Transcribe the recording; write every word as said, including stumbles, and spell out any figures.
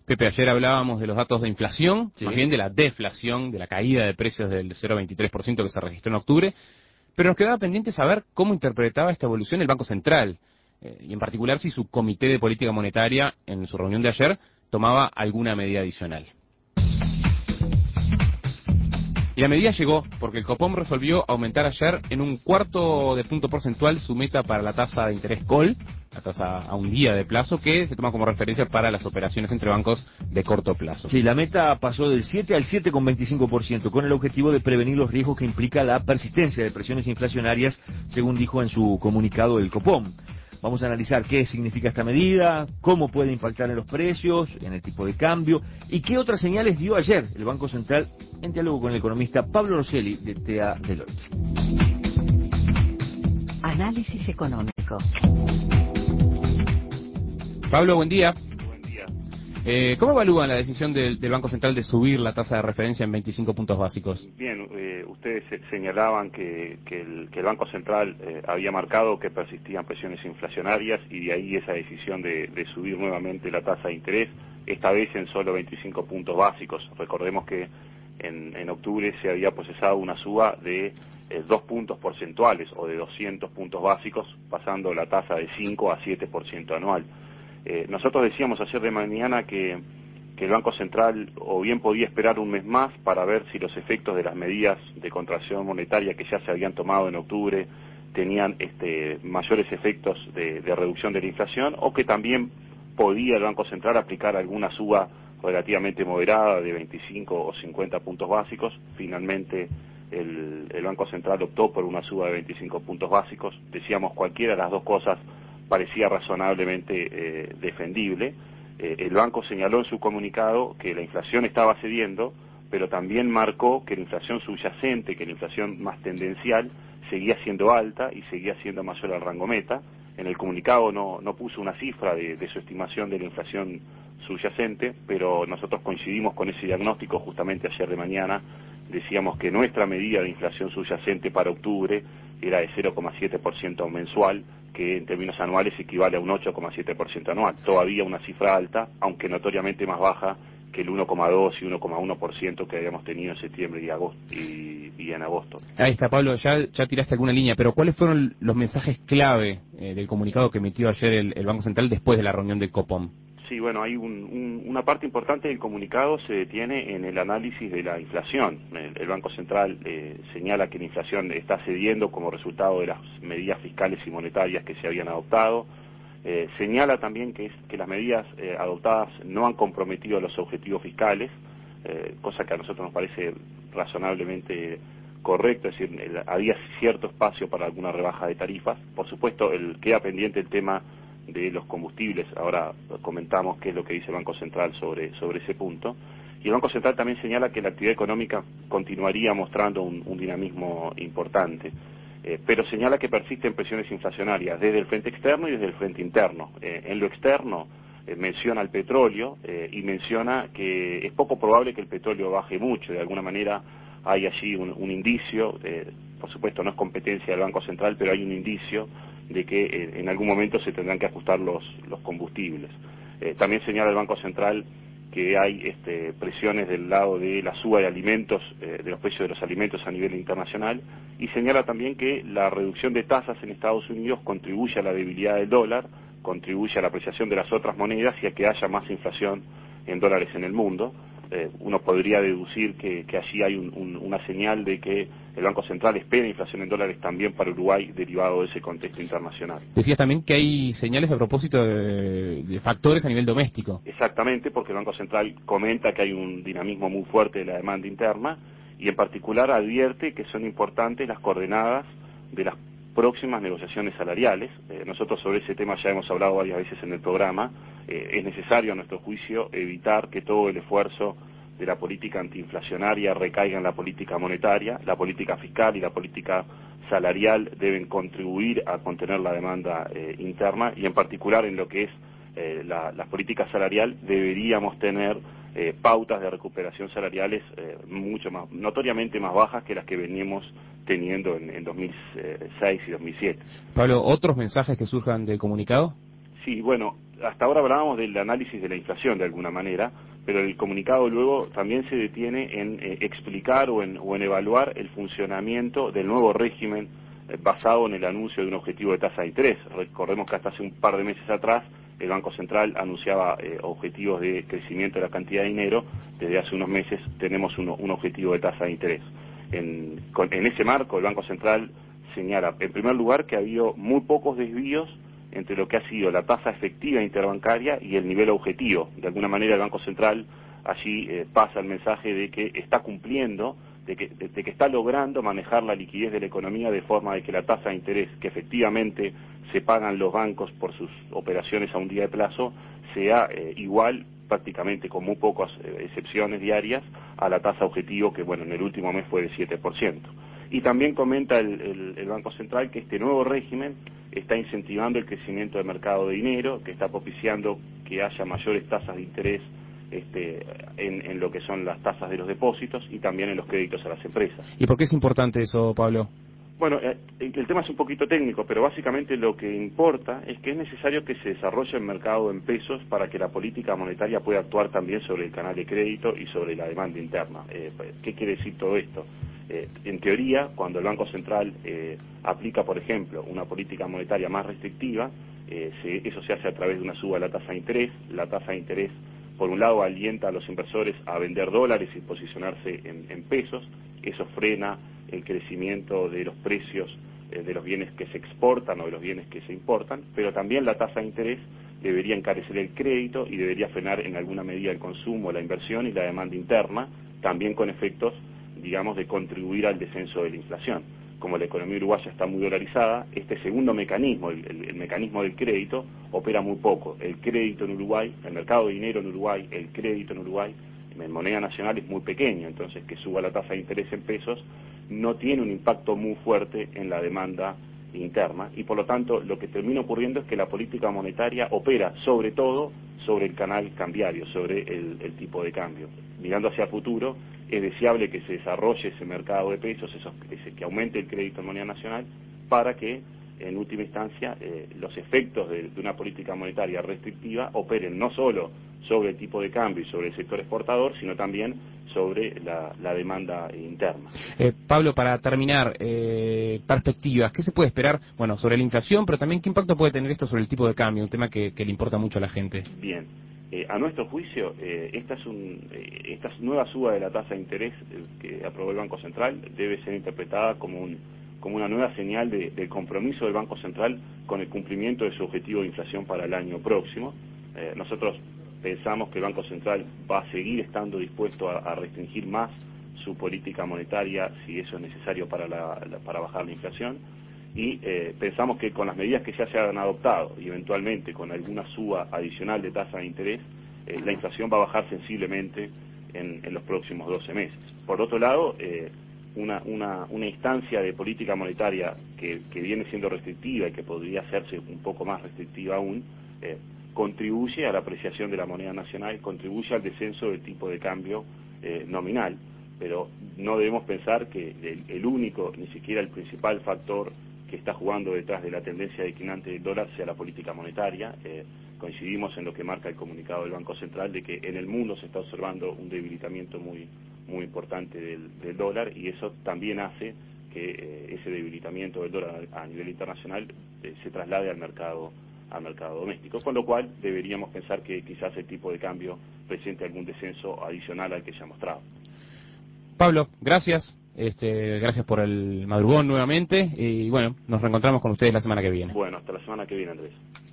Pepe, ayer hablábamos de los datos de inflación, Sí. más bien de la deflación, de la caída de precios del cero coma veintitrés por ciento que se registró en octubre, pero nos quedaba pendiente saber cómo interpretaba esta evolución el Banco Central, eh, y en particular si su Comité de Política Monetaria, en su reunión de ayer, tomaba alguna medida adicional. Y la medida llegó, porque el Copom resolvió aumentar ayer en un cuarto de punto porcentual su meta para la tasa de interés call, la tasa a un día de plazo, que se toma como referencia para las operaciones entre bancos de corto plazo. Sí, la meta pasó del siete al siete coma veinticinco por ciento, con el objetivo de prevenir los riesgos que implica la persistencia de presiones inflacionarias, según dijo en su comunicado el Copom. Vamos a analizar qué significa esta medida, cómo puede impactar en los precios, en el tipo de cambio, y qué otras señales dio ayer el Banco Central en diálogo con el economista Pablo Rosselli de T A Deloitte. Análisis económico. Pablo, buen día. Buen día. Eh, ¿Cómo evalúan la decisión del, del Banco Central de subir la tasa de referencia en veinticinco puntos básicos? Bien, eh, ustedes se- señalaban que, que, el, que el Banco Central eh, había marcado que persistían presiones inflacionarias y de ahí esa decisión de, de subir nuevamente la tasa de interés, esta vez en solo veinticinco puntos básicos. Recordemos que en, en octubre se había procesado una suba de eh, dos puntos porcentuales o de doscientos puntos básicos, pasando la tasa de cinco a siete por ciento anual. Eh, nosotros decíamos ayer de mañana que, que el Banco Central o bien podía esperar un mes más para ver si los efectos de las medidas de contracción monetaria que ya se habían tomado en octubre tenían este, mayores efectos de, de reducción de la inflación, o que también podía el Banco Central aplicar alguna suba relativamente moderada de veinticinco o cincuenta puntos básicos. Finalmente el, el Banco Central optó por una suba de veinticinco puntos básicos. Decíamos, cualquiera de las dos cosas parecía razonablemente eh, defendible. Eh, el banco señaló en su comunicado que la inflación estaba cediendo, pero también marcó que la inflación subyacente, que la inflación más tendencial, seguía siendo alta y seguía siendo mayor al rango meta. En el comunicado no, no puso una cifra de, de su estimación de la inflación subyacente, pero nosotros coincidimos con ese diagnóstico justamente ayer de mañana. Decíamos que nuestra medida de inflación subyacente para octubre era de cero coma siete por ciento mensual, que en términos anuales equivale a un ocho coma siete por ciento anual. Todavía una cifra alta, aunque notoriamente más baja que el uno coma dos y uno coma uno por ciento que habíamos tenido en septiembre y, agosto, y, y en agosto. Ahí está, Pablo, ya, ya tiraste alguna línea, pero ¿cuáles fueron los mensajes clave eh, del comunicado que emitió ayer el, el Banco Central después de la reunión del Copom? Sí, bueno, hay un, un, una parte importante del comunicado se detiene en el análisis de la inflación. El, el Banco Central eh, señala que la inflación está cediendo como resultado de las medidas fiscales y monetarias que se habían adoptado. Eh, señala también que, es, que las medidas eh, adoptadas no han comprometido los objetivos fiscales, eh, cosa que a nosotros nos parece razonablemente correcto, es decir, el, había cierto espacio para alguna rebaja de tarifas. Por supuesto, el, queda pendiente el tema de los combustibles. Ahora comentamos qué es lo que dice el Banco Central sobre, sobre ese punto. Y el Banco Central también señala que la actividad económica continuaría mostrando un, un dinamismo importante, eh, pero señala que persisten presiones inflacionarias desde el frente externo y desde el frente interno. Eh, en lo externo eh, menciona el petróleo eh, y menciona que es poco probable que el petróleo baje mucho. De alguna manera hay allí un, un indicio, eh, por supuesto no es competencia del Banco Central, pero hay un indicio de que eh, en algún momento se tendrán que ajustar los, los combustibles. Eh, también señala el Banco Central que hay este, presiones del lado de la suba de alimentos, eh, de los precios de los alimentos a nivel internacional, y señala también que la reducción de tasas en Estados Unidos contribuye a la debilidad del dólar, contribuye a la apreciación de las otras monedas y a que haya más inflación en dólares en el mundo. Eh, uno podría deducir que, que allí hay un, un, una señal de que el Banco Central espera inflación en dólares también para Uruguay, derivado de ese contexto internacional. Decías también que hay señales a propósito de, de factores a nivel doméstico. Exactamente, porque el Banco Central comenta que hay un dinamismo muy fuerte de la demanda interna y en particular advierte que son importantes las coordenadas de las próximas negociaciones salariales. Eh, nosotros sobre ese tema ya hemos hablado varias veces en el programa. Eh, es necesario, a nuestro juicio, evitar que todo el esfuerzo de la política antiinflacionaria recaiga en la política monetaria. La política fiscal y la política salarial deben contribuir a contener la demanda eh, interna, y en particular en lo que es eh, la, la política salarial deberíamos tener eh, pautas de recuperación salariales eh, mucho más, notoriamente más bajas que las que veníamos teniendo en, en dos mil seis y dos mil siete. Pablo, ¿otros mensajes que surjan del comunicado? Sí, bueno, hasta ahora hablábamos del análisis de la inflación de alguna manera, pero el comunicado luego también se detiene en eh, explicar o en, o en evaluar el funcionamiento del nuevo régimen eh, basado en el anuncio de un objetivo de tasa de interés. Recordemos que hasta hace un par de meses atrás el Banco Central anunciaba eh, objetivos de crecimiento de la cantidad de dinero. Desde hace unos meses tenemos uno, un objetivo de tasa de interés. En, con, en ese marco el Banco Central señala, en primer lugar, que ha habido muy pocos desvíos entre lo que ha sido la tasa efectiva interbancaria y el nivel objetivo. De alguna manera el Banco Central allí eh, pasa el mensaje de que está cumpliendo, de que, de, de que está logrando manejar la liquidez de la economía de forma de que la tasa de interés que efectivamente se pagan los bancos por sus operaciones a un día de plazo sea eh, igual, prácticamente con muy pocas eh, excepciones diarias, a la tasa objetivo que, bueno, en el último mes fue de siete por ciento. Y también comenta el, el, el Banco Central que este nuevo régimen está incentivando el crecimiento del mercado de dinero, que está propiciando que haya mayores tasas de interés este, en, en lo que son las tasas de los depósitos y también en los créditos a las empresas. ¿Y por qué es importante eso, Pablo? Bueno, eh, el tema es un poquito técnico, pero básicamente lo que importa es que es necesario que se desarrolle el mercado en pesos para que la política monetaria pueda actuar también sobre el canal de crédito y sobre la demanda interna. Eh, ¿Qué quiere decir todo esto? Eh, en teoría, cuando el Banco Central eh, aplica, por ejemplo, una política monetaria más restrictiva, eh, se, eso se hace a través de una suba de la tasa de interés. La tasa de interés, por un lado, alienta a los inversores a vender dólares y posicionarse en, en pesos. Eso frena el crecimiento de los precios eh, de los bienes que se exportan o de los bienes que se importan, pero también la tasa de interés debería encarecer el crédito y debería frenar en alguna medida el consumo, la inversión y la demanda interna, también con efectos, digamos, de contribuir al descenso de la inflación. Como la economía uruguaya está muy dolarizada, este segundo mecanismo, el, el, el mecanismo del crédito, opera muy poco. El crédito en Uruguay, el mercado de dinero en Uruguay, el crédito en Uruguay, en moneda nacional es muy pequeño, entonces que suba la tasa de interés en pesos no tiene un impacto muy fuerte en la demanda interna y por lo tanto lo que termina ocurriendo es que la política monetaria opera sobre todo sobre el canal cambiario, sobre el, el tipo de cambio. Mirando hacia el futuro, es deseable que se desarrolle ese mercado de pesos, esos, ese, que aumente el crédito en moneda nacional para que en última instancia eh, los efectos de, de una política monetaria restrictiva operen no solo sobre el tipo de cambio y sobre el sector exportador, sino también sobre la, la demanda interna. Eh, Pablo, para terminar, eh, perspectivas, ¿qué se puede esperar? Bueno, sobre la inflación, pero también qué impacto puede tener esto sobre el tipo de cambio, un tema que, que le importa mucho a la gente. Bien, eh, a nuestro juicio, eh, esta, es un, eh, esta nueva suba de la tasa de interés eh, que aprobó el Banco Central debe ser interpretada como un como una nueva señal de, de compromiso del Banco Central con el cumplimiento de su objetivo de inflación para el año próximo. Eh, nosotros pensamos que el Banco Central va a seguir estando dispuesto a, a restringir más su política monetaria si eso es necesario para, la, la, para bajar la inflación y eh, pensamos que con las medidas que ya se han adoptado y eventualmente con alguna suba adicional de tasa de interés, eh, la inflación va a bajar sensiblemente en, en los próximos doce meses. Por otro lado, eh, Una, una, una instancia de política monetaria que, que viene siendo restrictiva y que podría hacerse un poco más restrictiva aún, eh, contribuye a la apreciación de la moneda nacional, contribuye al descenso del tipo de cambio eh, nominal, pero no debemos pensar que el, el único, ni siquiera el principal factor que está jugando detrás de la tendencia declinante del dólar sea la política monetaria. Eh, coincidimos en lo que marca el comunicado del Banco Central de que en el mundo se está observando un debilitamiento muy muy importante del, del dólar y eso también hace que eh, ese debilitamiento del dólar a nivel internacional eh, se traslade al mercado al mercado doméstico, con lo cual deberíamos pensar que quizás el tipo de cambio presente algún descenso adicional al que se ha mostrado. Pablo, gracias, este, gracias por el madrugón nuevamente y bueno, nos reencontramos con ustedes la semana que viene. Bueno, hasta la semana que viene, Andrés.